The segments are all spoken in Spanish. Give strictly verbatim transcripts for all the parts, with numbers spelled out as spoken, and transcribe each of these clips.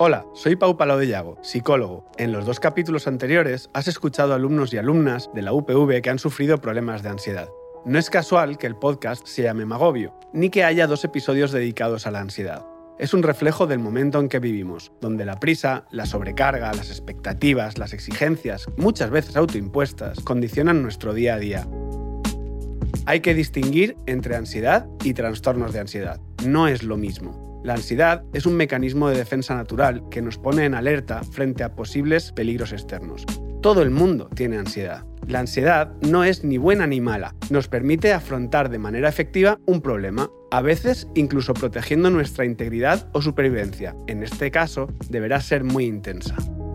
Hola, soy Pau Palau de Llago, psicólogo. En los dos capítulos anteriores has escuchado a alumnos y alumnas de la U P V que han sufrido problemas de ansiedad. No es casual que el podcast se llame Magobio, ni que haya dos episodios dedicados a la ansiedad. Es un reflejo del momento en que vivimos, donde la prisa, la sobrecarga, las expectativas, las exigencias, muchas veces autoimpuestas, condicionan nuestro día a día. Hay que distinguir entre ansiedad y trastornos de ansiedad. No es lo mismo. La ansiedad es un mecanismo de defensa natural que nos pone en alerta frente a posibles peligros externos. Todo el mundo tiene ansiedad. La ansiedad no es ni buena ni mala. Nos permite afrontar de manera efectiva un problema, a veces incluso protegiendo nuestra integridad o supervivencia. En este caso, deberá ser muy intensa.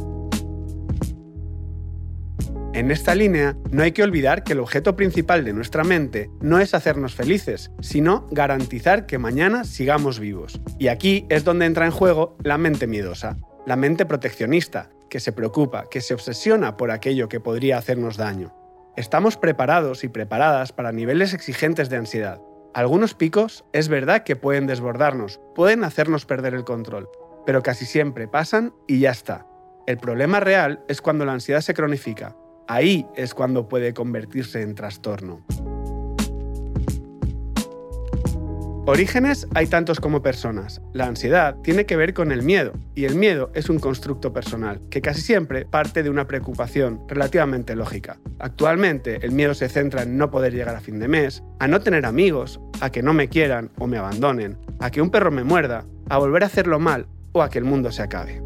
En esta línea, no hay que olvidar que el objeto principal de nuestra mente no es hacernos felices, sino garantizar que mañana sigamos vivos. Y aquí es donde entra en juego la mente miedosa, la mente proteccionista, que se preocupa, que se obsesiona por aquello que podría hacernos daño. Estamos preparados y preparadas para niveles exigentes de ansiedad. Algunos picos es verdad que pueden desbordarnos, pueden hacernos perder el control, pero casi siempre pasan y ya está. El problema real es cuando la ansiedad se cronifica. Ahí es cuando puede convertirse en trastorno. Orígenes hay tantos como personas. La ansiedad tiene que ver con el miedo, y el miedo es un constructo personal, que casi siempre parte de una preocupación relativamente lógica. Actualmente, el miedo se centra en no poder llegar a fin de mes, a no tener amigos, a que no me quieran o me abandonen, a que un perro me muerda, a volver a hacerlo mal o a que el mundo se acabe.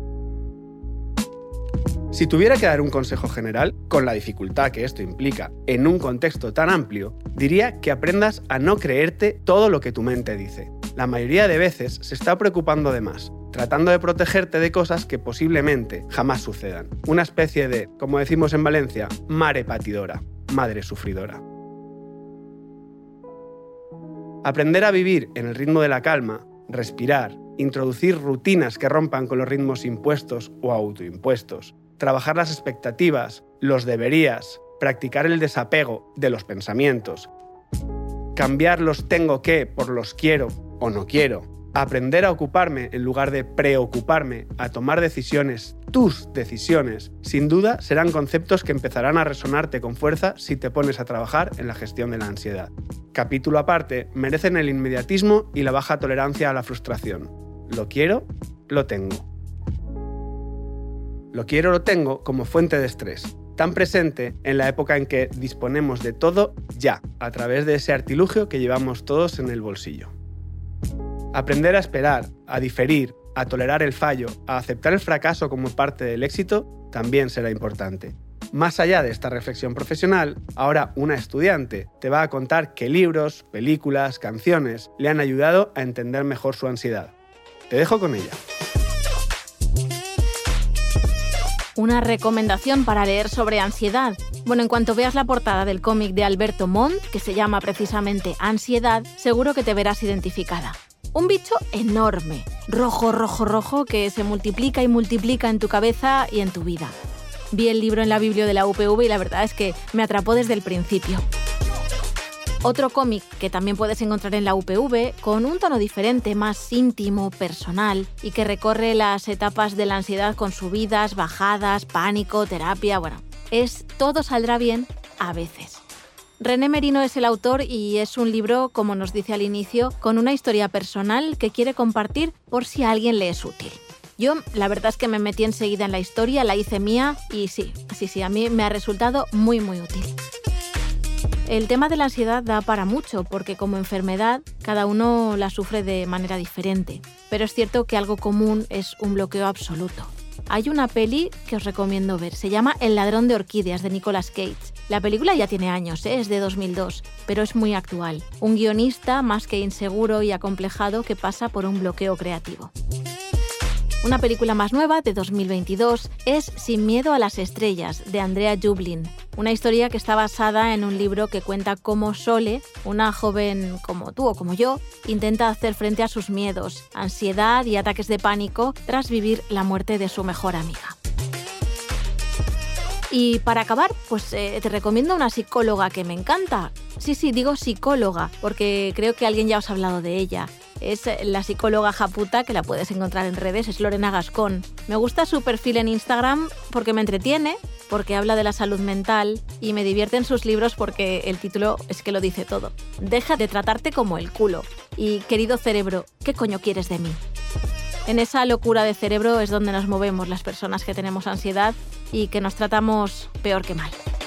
Si tuviera que dar un consejo general, con la dificultad que esto implica en un contexto tan amplio, diría que aprendas a no creerte todo lo que tu mente dice. La mayoría de veces se está preocupando de más, tratando de protegerte de cosas que posiblemente jamás sucedan. Una especie de, como decimos en Valencia, mare patidora, madre sufridora. Aprender a vivir en el ritmo de la calma, respirar, introducir rutinas que rompan con los ritmos impuestos o autoimpuestos, trabajar las expectativas, los deberías, practicar el desapego de los pensamientos, cambiar los tengo que por los quiero o no quiero, aprender a ocuparme en lugar de preocuparme, a tomar decisiones, tus decisiones, sin duda serán conceptos que empezarán a resonarte con fuerza si te pones a trabajar en la gestión de la ansiedad. Capítulo aparte, merecen el inmediatismo y la baja tolerancia a la frustración. Lo quiero, lo tengo. Lo quiero, lo tengo como fuente de estrés, tan presente en la época en que disponemos de todo ya, a través de ese artilugio que llevamos todos en el bolsillo. Aprender a esperar, a diferir, a tolerar el fallo, a aceptar el fracaso como parte del éxito, también será importante. Más allá de esta reflexión profesional, ahora una estudiante te va a contar qué libros, películas, canciones le han ayudado a entender mejor su ansiedad. Te dejo con ella. Una recomendación para leer sobre ansiedad. Bueno, en cuanto veas la portada del cómic de Alberto Montt, que se llama precisamente Ansiedad, seguro que te verás identificada. Un bicho enorme, rojo, rojo, rojo, que se multiplica y multiplica en tu cabeza y en tu vida. Vi el libro en la biblio de la U P V y la verdad es que me atrapó desde el principio. Otro cómic que también puedes encontrar en la U P V, con un tono diferente, más íntimo, personal, y que recorre las etapas de la ansiedad con subidas, bajadas, pánico, terapia, bueno, es Todo saldrá bien a veces. René Merino es el autor y es un libro, como nos dice al inicio, con una historia personal que quiere compartir por si a alguien le es útil. Yo, la verdad es que me metí enseguida en la historia, la hice mía y sí, sí, sí, a mí me ha resultado muy, muy útil. El tema de la ansiedad da para mucho, porque como enfermedad, cada uno la sufre de manera diferente. Pero es cierto que algo común es un bloqueo absoluto. Hay una peli que os recomiendo ver, se llama El ladrón de orquídeas, de Nicolas Cage. La película ya tiene años, ¿eh? Es de dos mil dos, pero es muy actual. Un guionista más que inseguro y acomplejado que pasa por un bloqueo creativo. Una película más nueva, de dos mil veintidós, es Sin miedo a las estrellas, de Andrea Jublin. Una historia que está basada en un libro que cuenta cómo Sole, una joven como tú o como yo, intenta hacer frente a sus miedos, ansiedad y ataques de pánico tras vivir la muerte de su mejor amiga. Y para acabar, pues eh, te recomiendo una psicóloga que me encanta. Sí, sí, digo psicóloga, porque creo que alguien ya os ha hablado de ella. Es la psicóloga japuta, que la puedes encontrar en redes, es Lorena Gascón. Me gusta su perfil en Instagram porque me entretiene, porque habla de la salud mental y me divierte en sus libros porque el título es que lo dice todo. Deja de tratarte como el culo. Y, querido cerebro, ¿qué coño quieres de mí? En esa locura de cerebro es donde nos movemos las personas que tenemos ansiedad y que nos tratamos peor que mal.